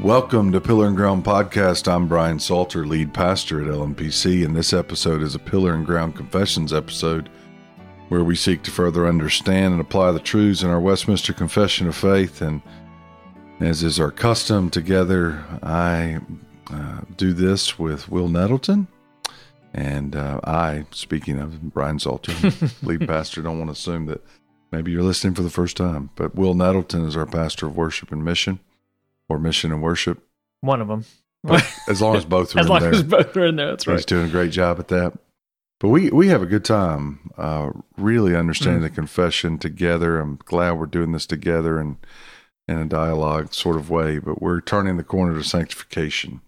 Welcome to Pillar and Ground Podcast. I'm Brian Salter, lead pastor at LMPC, and this episode is a Pillar and Ground Confessions episode where we seek to further understand and apply the truths in our Westminster Confession of Faith. And as is our custom together, I do this with Will Nettleton. And speaking of Brian Salter, lead pastor, don't want to assume that maybe you're listening for the first time, but Will Nettleton is our pastor of worship and mission, or mission and worship. One of them. But as long as both are as in long there. as both are in there, that's right. He's doing a great job at that. But we have a good time really understanding the confession together. I'm glad we're doing this together and in a dialogue sort of way, but we're turning the corner to sanctification.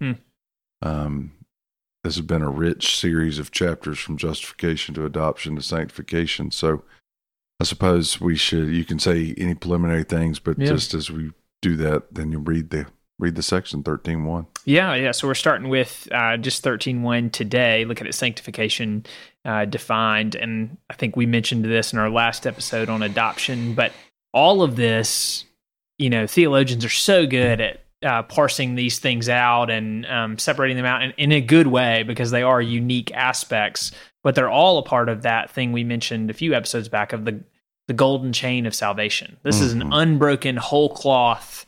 This has been a rich series of chapters from justification to adoption to sanctification. So I suppose you can say any preliminary things, but just as we do that, then you read the section 13:1. Yeah. So we're starting with just 13:1 today, looking at sanctification defined. And I think we mentioned this in our last episode on adoption, but all of this, theologians are so good at parsing these things out and separating them out in a good way because they are unique aspects, but they're all a part of that thing we mentioned a few episodes back of the golden chain of salvation. This is an unbroken whole cloth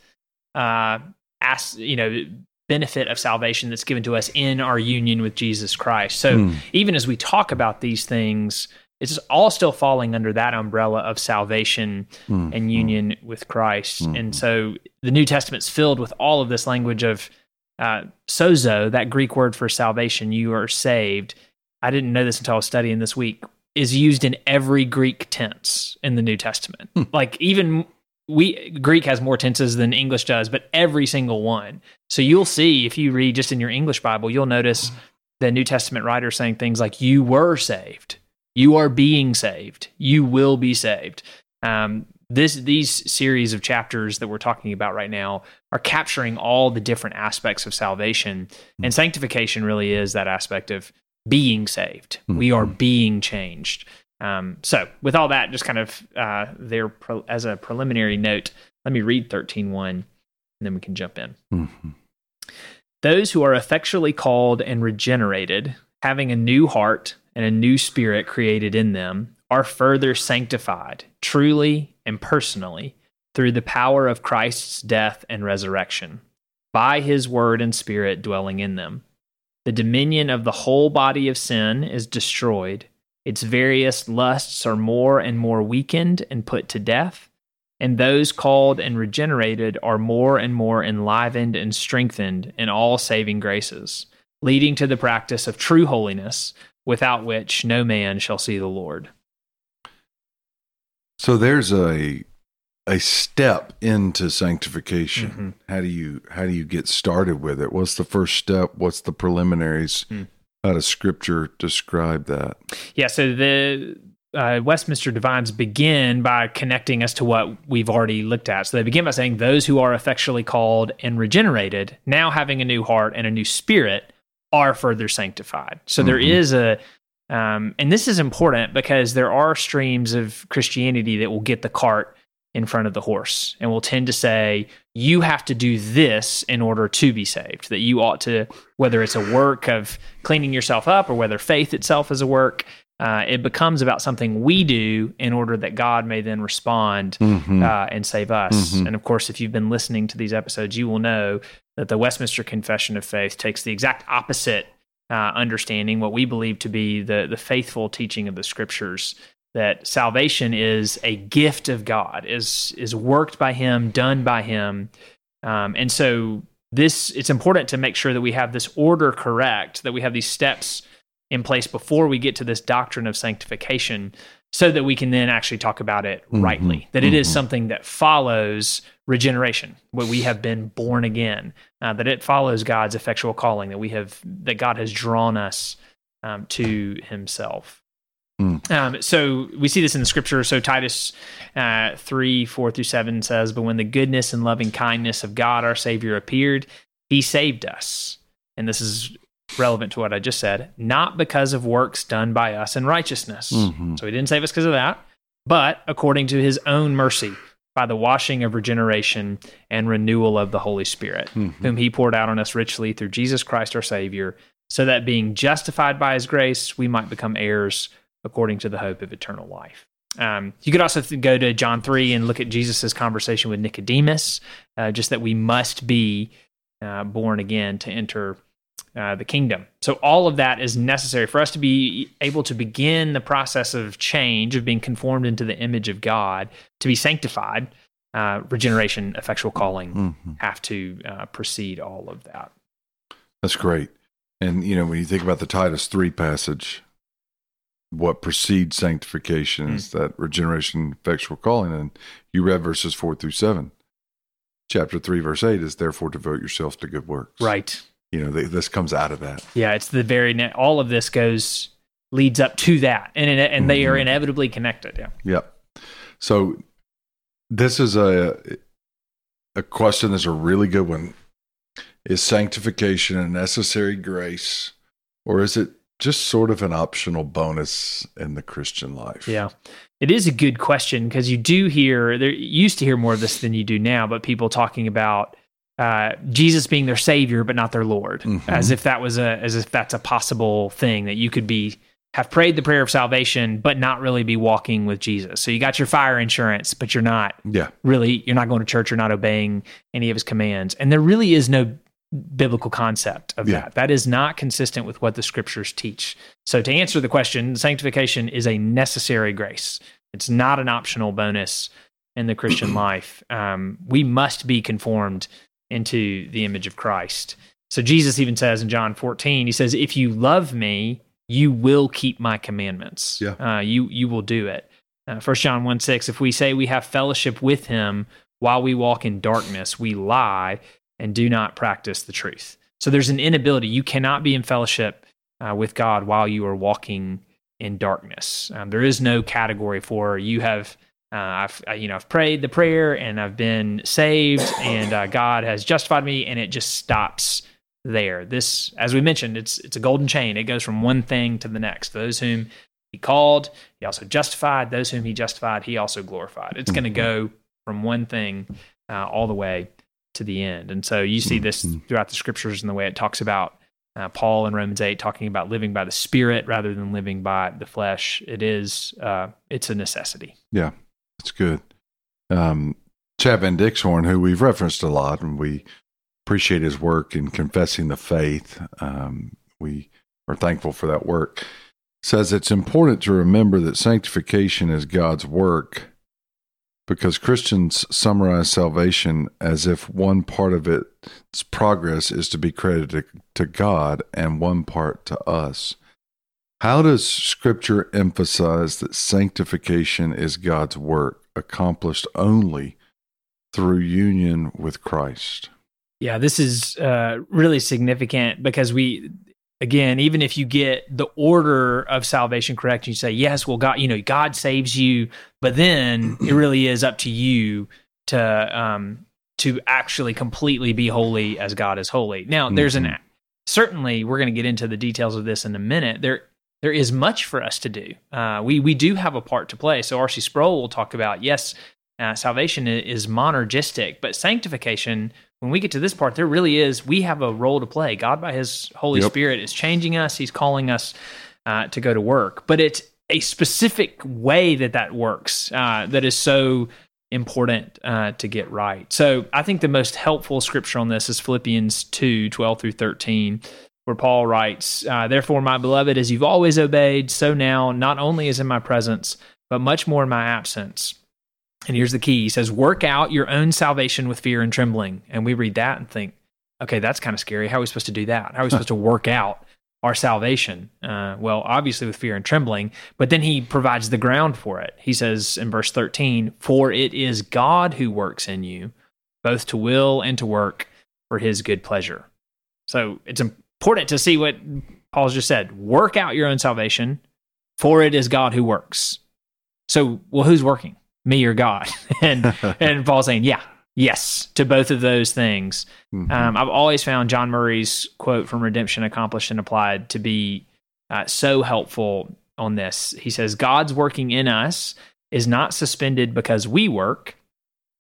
benefit of salvation that's given to us in our union with Jesus Christ. So even as we talk about these things, it's all still falling under that umbrella of salvation and union with Christ. And so the New Testament's filled with all of this language of sozo, that Greek word for salvation, you are saved. I didn't know this until I was studying this week, is used in every Greek tense in the New Testament. Like even Greek has more tenses than English does, but every single one. So you'll see, if you read just in your English Bible, you'll notice the New Testament writer saying things like, you were saved, you are being saved, you will be saved. These series of chapters that we're talking about right now are capturing all the different aspects of salvation, and sanctification really is that aspect of being saved. We are being changed. So with all that, just kind of as a preliminary note, let me read 13:1, and then we can jump in. Those who are effectually called and regenerated, having a new heart and a new spirit created in them, are further sanctified, truly and personally, through the power of Christ's death and resurrection, by his word and spirit dwelling in them. The dominion of the whole body of sin is destroyed. Its various lusts are more and more weakened and put to death, and those called and regenerated are more and more enlivened and strengthened in all saving graces, leading to the practice of true holiness, without which no man shall see the Lord. So there's a step into sanctification. How do you get started with it? What's the first step? What's the preliminaries? How does Scripture describe that? Yeah, so the Westminster Divines begin by connecting us to what we've already looked at. So they begin by saying, those who are effectually called and regenerated, now having a new heart and a new spirit, are further sanctified. So there is and this is important because there are streams of Christianity that will get the cart in front of the horse and will tend to say, you have to do this in order to be saved, that you ought to, whether it's a work of cleaning yourself up or whether faith itself is a work, it becomes about something we do in order that God may then respond and save us. And of course, if you've been listening to these episodes, you will know that the Westminster Confession of Faith takes the exact opposite understanding, what we believe to be the faithful teaching of the Scriptures, that salvation is a gift of God, is worked by Him, done by Him. And so it's important to make sure that we have this order correct, that we have these steps in place before we get to this doctrine of sanctification, so that we can then actually talk about it rightly, that it is something that follows regeneration, where we have been born again, that it follows God's effectual calling, that God has drawn us to Himself. So we see this in the Scripture. So Titus 3:4-7 says, but when the goodness and loving kindness of God our Savior appeared, He saved us. And this is relevant to what I just said, not because of works done by us in righteousness. So He didn't save us because of that, but according to His own mercy, by the washing of regeneration and renewal of the Holy Spirit, whom he poured out on us richly through Jesus Christ our Savior, so that being justified by his grace, we might become heirs according to the hope of eternal life. You could also go to John 3 and look at Jesus' conversation with Nicodemus, just that we must be born again to enter the kingdom. So all of that is necessary for us to be able to begin the process of change, of being conformed into the image of God, to be sanctified. Regeneration, effectual calling have to precede all of that. That's great. And, when you think about the Titus 3 passage, what precedes sanctification is that regeneration, effectual calling. And you read verses 4 through 7. Chapter 3, verse 8 is, therefore devote yourself to good works. Right. This comes out of that. Yeah, it's the very all of this leads up to that, and they are inevitably connected. Yeah. Yep. So this is a question that's a really good one. Is sanctification a necessary grace, or is it just sort of an optional bonus in the Christian life? Yeah, it is a good question, because you used to hear more of this than you do now, but people talking about Jesus being their Savior, but not their Lord, as if that's a possible thing, that you could have prayed the prayer of salvation, but not really be walking with Jesus. So you got your fire insurance, but you're not you're not going to church, you're not obeying any of his commands. And there really is no biblical concept of that. That is not consistent with what the scriptures teach. So to answer the question, sanctification is a necessary grace. It's not an optional bonus in the Christian life. We must be conformed into the image of Christ. So Jesus even says in John 14, he says, if you love me, you will keep my commandments. You will do it. 1 John 1:6, if we say we have fellowship with him while we walk in darkness, we lie and do not practice the truth. So there's an inability. You cannot be in fellowship with God while you are walking in darkness. There is no category for you have. I've prayed the prayer and I've been saved and God has justified me, and it just stops there. This, as we mentioned, it's a golden chain. It goes from one thing to the next. Those whom he called, he also justified. Those whom he justified, he also glorified. It's going to go from one thing all the way to the end. And so you see this throughout the scriptures in the way it talks about Paul in Romans 8 talking about living by the Spirit rather than living by the flesh. It's a necessity. Yeah. That's good. Chad Van Dixhorn, who we've referenced a lot, and we appreciate his work in confessing the faith. We are thankful for that work. Says it's important to remember that sanctification is God's work, because Christians summarize salvation as if one part of its progress is to be credited to God and one part to us. How does Scripture emphasize that sanctification is God's work, accomplished only through union with Christ? Yeah, this is really significant, because even if you get the order of salvation correct, you say, yes, well, God saves you, but then it really is up to you to actually completely be holy as God is holy. Now, there's certainly, we're going to get into the details of this in a minute. There is much for us to do. We do have a part to play. So R.C. Sproul will talk about, yes, salvation is monergistic, but sanctification, when we get to this part, we have a role to play. God, by his Holy Spirit, is changing us. He's calling us to go to work. But it's a specific way that works that is so important to get right. So I think the most helpful scripture on this is Philippians 2:12 through 13, where Paul writes, therefore, my beloved, as you've always obeyed, so now, not only as in my presence, but much more in my absence. And here's the key. He says, work out your own salvation with fear and trembling. And we read that and think, okay, that's kind of scary. How are we supposed to do that? How are we supposed to work out our salvation? Well, obviously with fear and trembling, but then he provides the ground for it. He says in verse 13, for it is God who works in you, both to will and to work for his good pleasure. So it's important to see what Paul's just said. Work out your own salvation, for it is God who works. So, well, who's working? Me or God? And Paul's saying, yes, to both of those things. I've always found John Murray's quote from Redemption Accomplished and Applied to be so helpful on this. He says, God's working in us is not suspended because we work,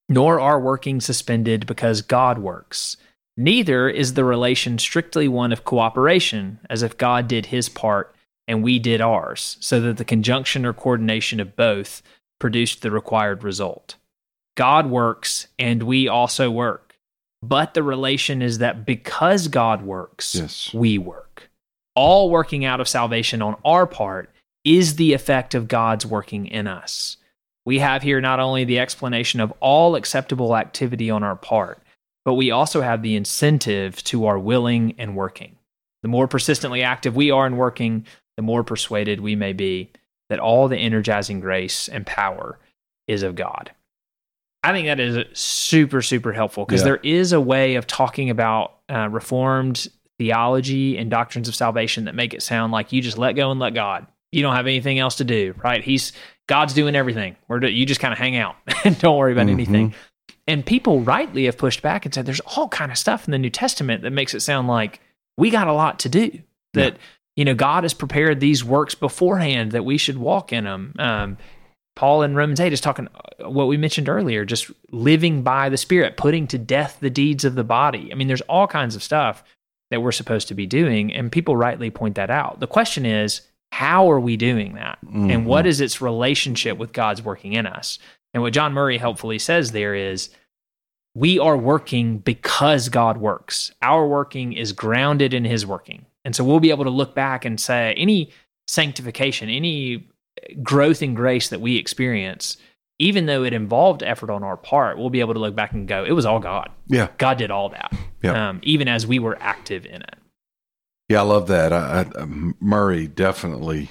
nor are working suspended because God works. Neither is the relation strictly one of cooperation, as if God did his part and we did ours, so that the conjunction or coordination of both produced the required result. God works and we also work. But the relation is that because God works, Yes. we work. All working out of salvation on our part is the effect of God's working in us. We have here not only the explanation of all acceptable activity on our part, but we also have the incentive to our willing and working. The more persistently active we are in working, the more persuaded we may be that all the energizing grace and power is of God. I think that is super, super helpful because there is a way of talking about Reformed theology and doctrines of salvation that make it sound like you just let go and let God. You don't have anything else to do, right? God's doing everything. You just kind of hang out and don't worry about anything. And people rightly have pushed back and said there's all kind of stuff in the New Testament that makes it sound like we got a lot to do. That God has prepared these works beforehand that we should walk in them. Paul in Romans 8 is talking what we mentioned earlier, just living by the Spirit, putting to death the deeds of the body. I mean, there's all kinds of stuff that we're supposed to be doing, and people rightly point that out. The question is, how are we doing that? And what is its relationship with God's working in us? And what John Murray helpfully says there is, we are working because God works. Our working is grounded in his working. And so we'll be able to look back and say, any sanctification, any growth in grace that we experience, even though it involved effort on our part, we'll be able to look back and go, it was all God. Yeah. God did all that, even as we were active in it. Yeah, I love that. Murray definitely,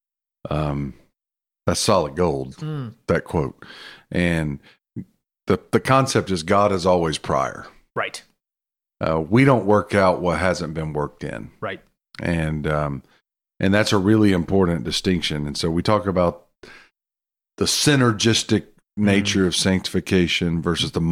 that's solid gold, that quote. And the concept is God is always prior. Right. We don't work out what hasn't been worked in. Right. And that's a really important distinction. And so we talk about the synergistic nature of sanctification versus the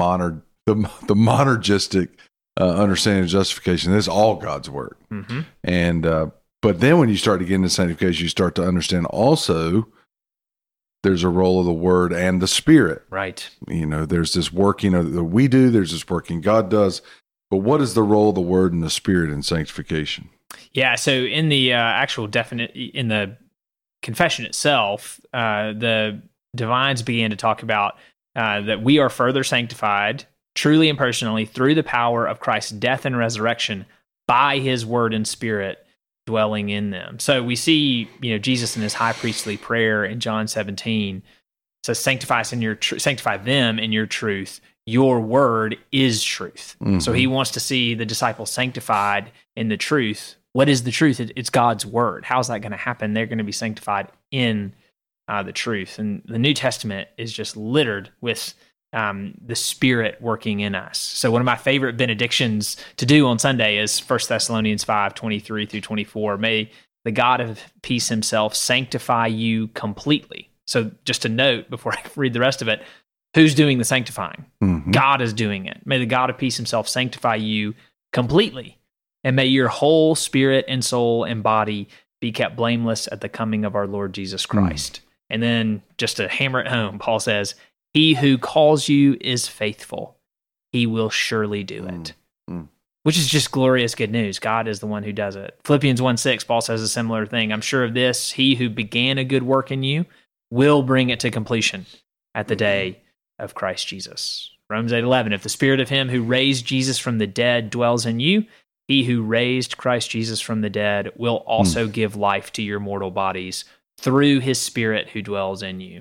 monergistic understanding of justification. This is all God's work. And but then when you start to get into sanctification, you start to understand also there's a role of the Word and the Spirit. Right. There's this working that we do, there's this working God does. But what is the role of the Word and the Spirit in sanctification? Yeah, so in the in the confession itself, the divines began to talk about that we are further sanctified, truly and personally, through the power of Christ's death and resurrection by his Word and Spirit dwelling in them. So we see, Jesus in his high priestly prayer in John 17 says, sanctify them in your truth. Your word is truth. So he wants to see the disciples sanctified in the truth. What is the truth? It's God's word. How's that going to happen? They're going to be sanctified in the truth. And the New Testament is just littered with the Spirit working in us. So one of my favorite benedictions to do on Sunday is 1 Thessalonians 5:23-24. May the God of peace himself sanctify you completely. So just a note before I read the rest of it, who's doing the sanctifying? God is doing it. May the God of peace himself sanctify you completely, and may your whole spirit and soul and body be kept blameless at the coming of our Lord Jesus Christ. And then just to hammer it home, Paul says, he who calls you is faithful. He will surely do it. Which is just glorious good news. God is the one who does it. Philippians 1:6, Paul says a similar thing. I'm sure of this, he who began a good work in you will bring it to completion at the day of Christ Jesus. Romans 8:11, if the Spirit of him who raised Jesus from the dead dwells in you, he who raised Christ Jesus from the dead will also give life to your mortal bodies through his Spirit who dwells in you.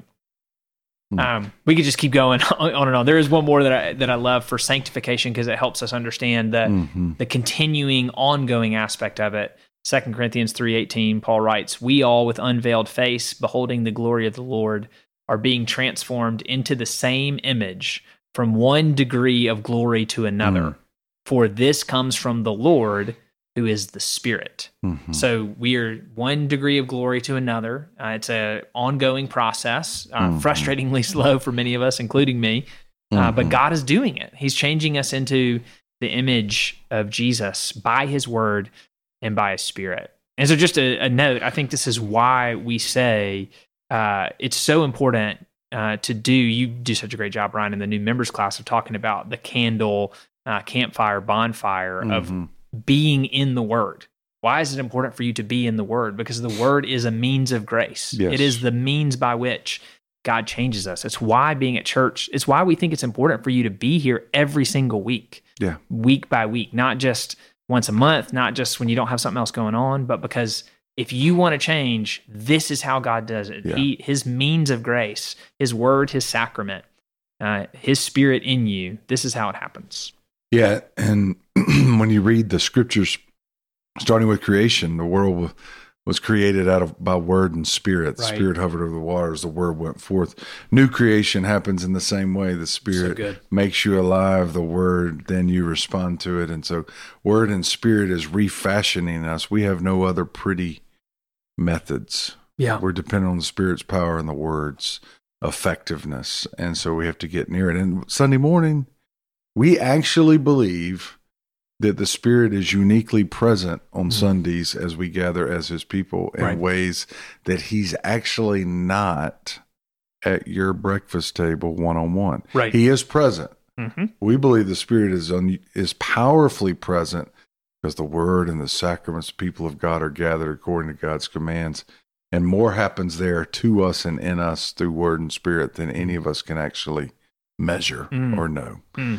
We could just keep going on and on. There is one more that I love for sanctification because it helps us understand the continuing, ongoing aspect of it. 2 Corinthians 3:18, Paul writes, we all with unveiled face, beholding the glory of the Lord, are being transformed into the same image from one degree of glory to another. For this comes from the Lord, who is the Spirit. So we are one degree of glory to another. It's an ongoing process, frustratingly slow for many of us, including me. But God is doing it. He's changing us into the image of Jesus by his word and by his Spirit. And so just a note, I think this is why we say it's so important to do. You do such a great job, Ryan, in the new members class of talking about the candle, campfire, bonfire of being in the Word. Why is it important for you to be in the Word? Because the Word is a means of grace. Yes. It is the means by which God changes us. It's why being at church, it's why we think it's important for you to be here every single week, week by week, not just once a month, not just when you don't have something else going on, but because if you want to change, this is how God does it. Yeah. His means of grace, His Word, His sacrament, His Spirit in you, this is how it happens. Yeah, and when you read the scriptures, starting with creation, the world was created by word and spirit. The Spirit hovered over the waters. The word went forth. New creation happens in the same way. The Spirit makes you alive. The word, then you respond to it. And so word and spirit is refashioning us. We have no other pretty methods. Yeah. We're dependent on the Spirit's power and the word's effectiveness. And so we have to get near it. And Sunday morning, we actually believe that the Spirit is uniquely present on Sundays as we gather as His people in ways that He's actually not at your breakfast table one-on-one. Right. He is present. Mm-hmm. We believe the Spirit is powerfully present because the Word and the sacraments, the people of God are gathered according to God's commands. And more happens there to us and in us through Word and Spirit than any of us can actually measure or know.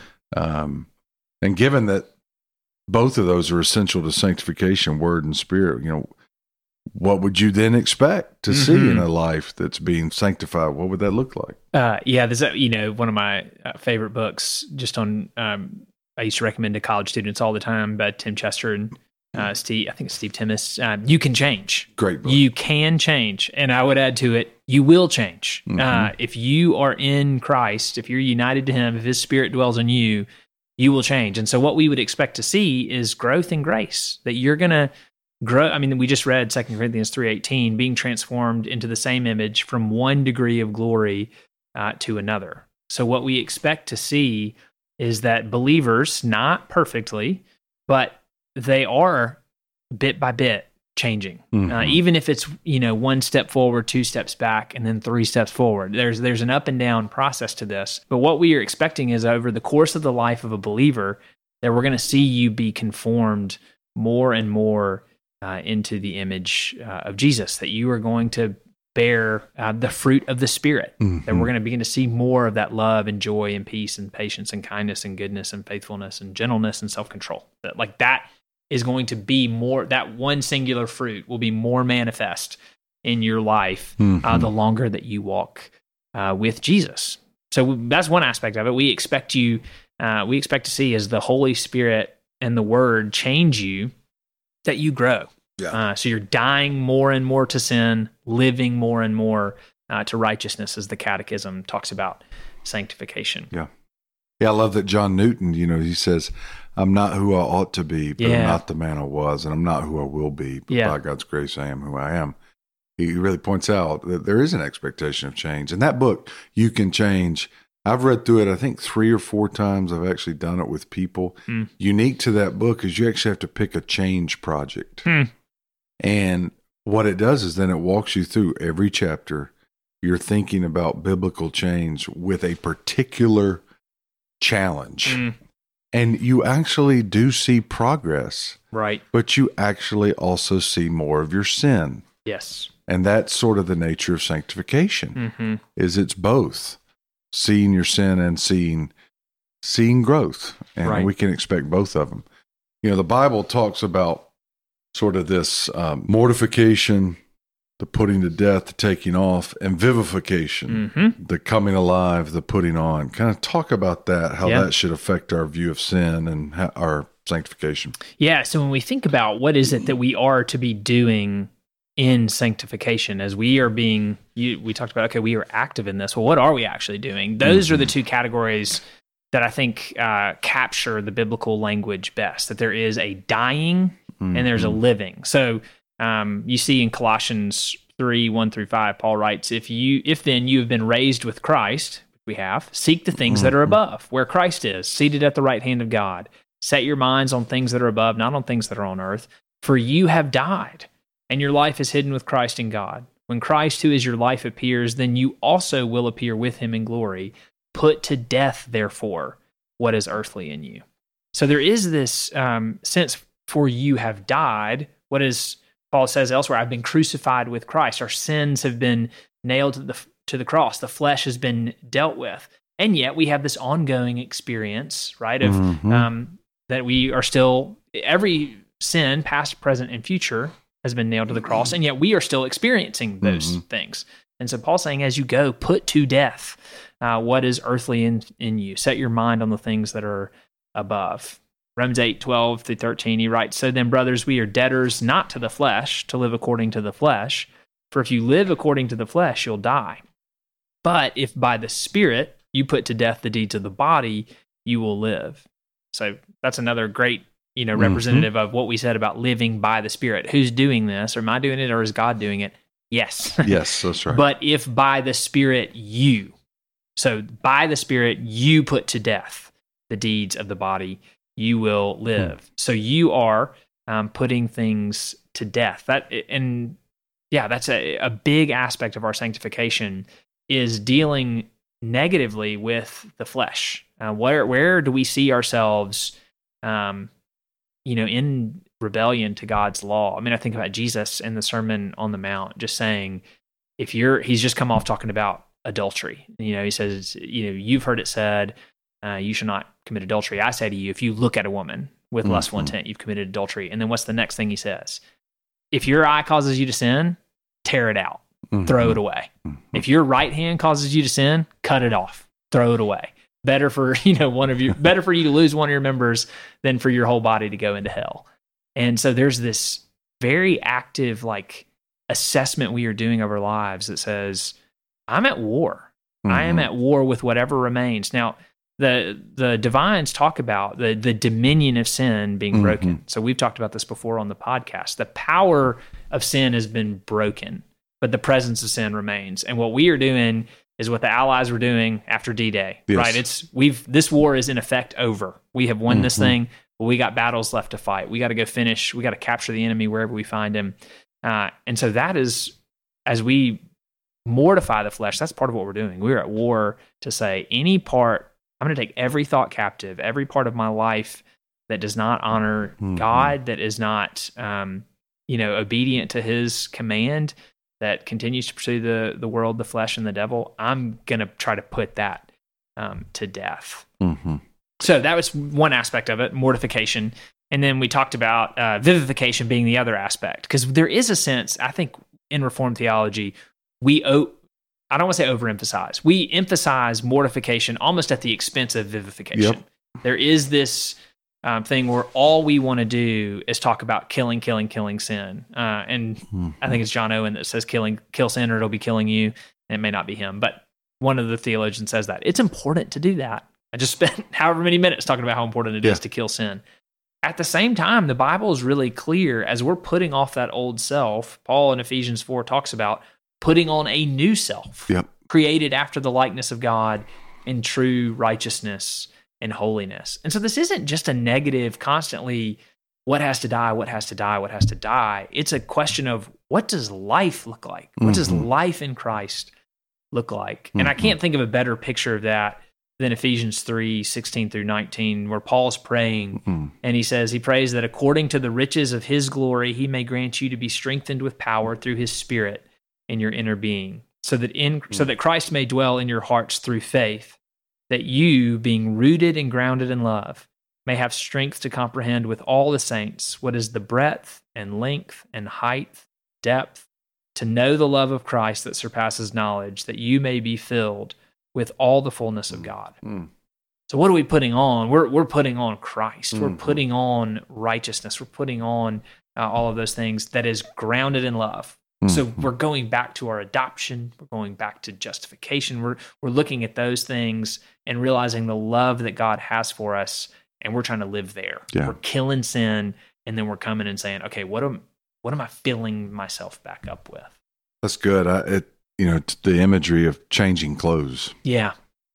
And given that both of those are essential to sanctification, Word and Spirit, what would you then expect to see in a life that's being sanctified? What would that look like? There's one of my favorite books just on, I used to recommend to college students all the time, by Tim Chester and Steve Timmis. You Can Change. Great book. You can change. And I would add to it, you will change. If you are in Christ, if you're united to Him, if His Spirit dwells in you, you will change. And so what we would expect to see is growth in grace, that you're going to grow. I mean, we just read 2 Corinthians 3:18, being transformed into the same image from one degree of glory to another. So what we expect to see is that believers, not perfectly, but they are bit by bit changing. Even if it's, one step forward, 2 steps back, and then 3 steps forward. There's an up and down process to this. But what we are expecting is over the course of the life of a believer, that we're going to see you be conformed more and more into the image of Jesus, that you are going to bear the fruit of the Spirit, that we're going to begin to see more of that love and joy and peace and patience and kindness and goodness and faithfulness and gentleness and self-control. That is going to be more, that one singular fruit will be more manifest in your life the longer that you walk with Jesus. So that's one aspect of it. We expect to see as the Holy Spirit and the Word change you, that you grow. Yeah. So you're dying more and more to sin, living more and more to righteousness, as the Catechism talks about sanctification. Yeah. Yeah, I love that John Newton, he says, I'm not who I ought to be, but I'm not the man I was, and I'm not who I will be, but by God's grace, I am who I am. He really points out that there is an expectation of change. And that book, You Can Change, I've read through it, I think 3 or 4 times. I've actually done it with people. Unique to that book is you actually have to pick a change project. And what it does is then it walks you through every chapter. You're thinking about biblical change with a particular challenge. And you actually do see progress. Right. But you actually also see more of your sin. Yes. And that's sort of the nature of sanctification, is it's both seeing your sin and seeing growth. And we can expect both of them. The Bible talks about sort of this mortification, the putting to death, the taking off, and vivification, the coming alive, the putting on. Kind of talk about that, how that should affect our view of sin and our sanctification. Yeah, so when we think about what is it that we are to be doing in sanctification, as we are being, we talked about, okay, we are active in this. Well, what are we actually doing? Those are the 2 categories that I think capture the biblical language best, that there is a dying and there's a living. So you see in Colossians 3:1-5, Paul writes, if then you have been raised with Christ, we have, seek the things that are above, where Christ is, seated at the right hand of God. Set your minds on things that are above, not on things that are on earth. For you have died, and your life is hidden with Christ in God. When Christ, who is your life, appears, then you also will appear with him in glory. Put to death, therefore, what is earthly in you. So there is this sense, for you have died. What is Paul says elsewhere? I've been crucified with Christ. Our sins have been nailed to the cross. The flesh has been dealt with. And yet we have this ongoing experience, right, of that we are still, every sin, past, present, and future, has been nailed to the cross, and yet we are still experiencing those things. And so Paul's saying, as you go, put to death what is earthly in you. Set your mind on the things that are above. Romans 8:12-13, he writes, so then, brothers, we are debtors not to the flesh, to live according to the flesh. For if you live according to the flesh, you'll die. But if by the Spirit you put to death the deeds of the body, you will live. So that's another great, representative of what we said about living by the Spirit. Who's doing this? Am I doing it, or is God doing it? Yes. Yes, that's right. But if by the Spirit so by the Spirit you put to death the deeds of the body, you will live. So you are putting things to death. That's a big aspect of our sanctification, is dealing negatively with the flesh. Where do we see ourselves, in rebellion to God's law? I mean, I think about Jesus in the Sermon on the Mount, just saying, he's just come off talking about adultery. He says, you've heard it said, you shall not commit adultery. I say to you, if you look at a woman with lustful intent, you've committed adultery. And then what's the next thing he says? If your eye causes you to sin, tear it out, throw it away. If your right hand causes you to sin, cut it off, throw it away. Better for better for you to lose one of your members than for your whole body to go into hell. And so there's this very active assessment we are doing of our lives that says, I'm at war. I am at war with whatever remains. Now, the divines talk about the dominion of sin being broken. So we've talked about this before on the podcast. The power of sin has been broken, but the presence of sin remains. And what we are doing is what the Allies were doing after D-Day, right? This war is in effect over. We have won this thing, but we got battles left to fight. We got to go finish. We got to capture the enemy wherever we find him. And so that is, as we mortify the flesh, that's part of what we're doing. We're at war to say, I'm going to take every thought captive, every part of my life that does not honor God, that is not, obedient to his command, that continues to pursue the world, the flesh, and the devil. I'm going to try to put that to death. So that was one aspect of it, mortification. And then we talked about vivification being the other aspect, because there is a sense, I think, in Reformed theology, I don't want to say overemphasize. We emphasize mortification almost at the expense of vivification. Yep. There is this thing where all we want to do is talk about killing sin. And I think it's John Owen that says kill sin or it'll be killing you. And it may not be him, but one of the theologians says that. It's important to do that. I just spent however many minutes talking about how important it is to kill sin. At the same time, the Bible is really clear as we're putting off that old self. Paul in Ephesians 4 talks about putting on a new self, created after the likeness of God in true righteousness and holiness. And so this isn't just a negative, constantly, what has to die, what has to die, what has to die. It's a question of, what does life look like? What does life in Christ look like? And I can't think of a better picture of that than Ephesians 3:16-19, where Paul's praying, and he prays that according to the riches of his glory, he may grant you to be strengthened with power through his Spirit in your inner being, so that Christ may dwell in your hearts through faith, that you, being rooted and grounded in love, may have strength to comprehend with all the saints what is the breadth and length and height, depth, to know the love of Christ that surpasses knowledge, that you may be filled with all the fullness of God. So what are we putting on? We're putting on Christ. We're putting on righteousness. We're putting on all of those things that is grounded in love. So we're going back to our adoption. We're going back to justification. We're looking at those things and realizing the love that God has for us, and we're trying to live there. Yeah. We're killing sin, and then we're coming and saying, okay, what am I filling myself back up with? That's good. The imagery of changing clothes. Yeah.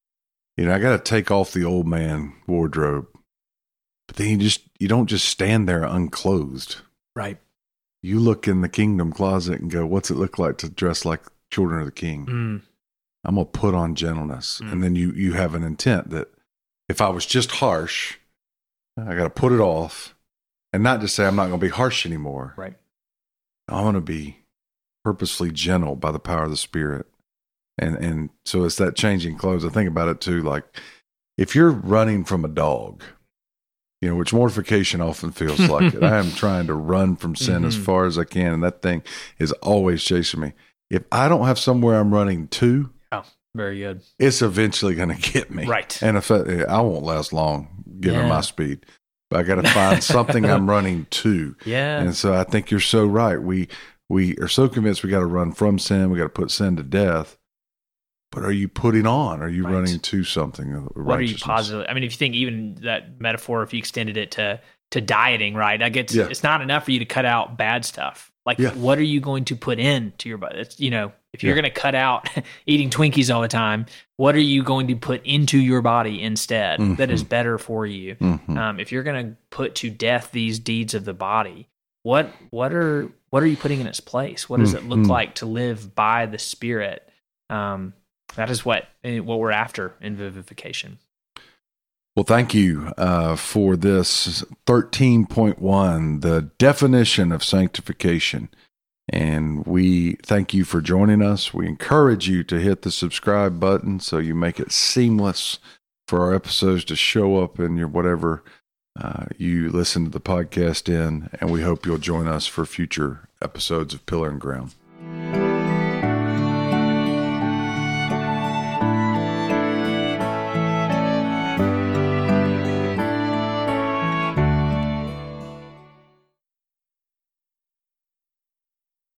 I got to take off the old man wardrobe, but then you don't just stand there unclothed. Right. you look in the kingdom closet and go, what's it look like to dress like children of the king? I'm going to put on gentleness. And then you have an intent that if I was just harsh, I got to put it off and not just say I'm not going to be harsh anymore. Right. I want to be purposely gentle by the power of the Spirit. And so it's that changing clothes. I think about it too, like if you're running from a dog, which mortification often feels like it. I am trying to run from sin as far as I can, and that thing is always chasing me. If I don't have somewhere I'm running to, very good, it's eventually going to get me. Right. And if I won't last long given my speed, but I got to find something I'm running to. Yeah. And so I think you're so right. We are so convinced we got to run from sin. We got to put sin to death. But are you putting on? Are you running to something? What are you positive? I mean, if you think even that metaphor, if you extended it to dieting, right? It's not enough for you to cut out bad stuff. Like, what are you going to put into your body? It's, if you're going to cut out eating Twinkies all the time, what are you going to put into your body instead that is better for you? If you're going to put to death these deeds of the body, what are you putting in its place? What does it look like to live by the Spirit? That is what we're after in vivification. Well, thank you for this 13.1, the definition of sanctification. And we thank you for joining us. We encourage you to hit the subscribe button so you make it seamless for our episodes to show up in your whatever you listen to the podcast in. And we hope you'll join us for future episodes of Pillar and Ground.